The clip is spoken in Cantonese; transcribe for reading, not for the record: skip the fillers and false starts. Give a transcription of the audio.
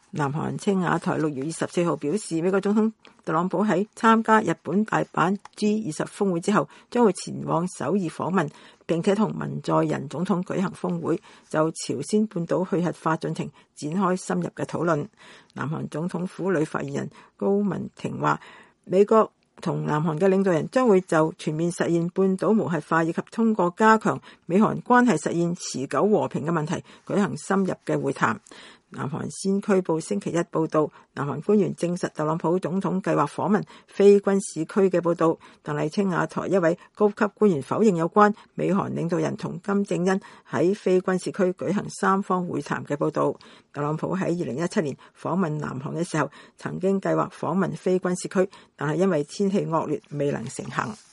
南韓青瓦台6月24號表示，美國總統特朗普喺參加日本大阪 G20 峰會之後，將會前往首爾訪問，並且同文在寅總統舉行峰會，就朝鮮半島去核化進程展開深入嘅討論。南韓總統府女發言人高文婷話，美國同南韓嘅領導人將會就全面實現半島無核化以及通過加強美韓關係實現持久和平嘅問題舉行深入嘅會談。南韓先驅報星期一報道，南韓官員證實特朗普總統計劃訪問非軍事區嘅報道，但係青瓦台一位高級官員否認有關美韓領導人同金正恩喺非軍事區舉行三方會談嘅報道。特朗普喺2017年訪問南韓嘅時候，曾經計劃訪問非軍事區，但係因為天氣惡劣未能成行。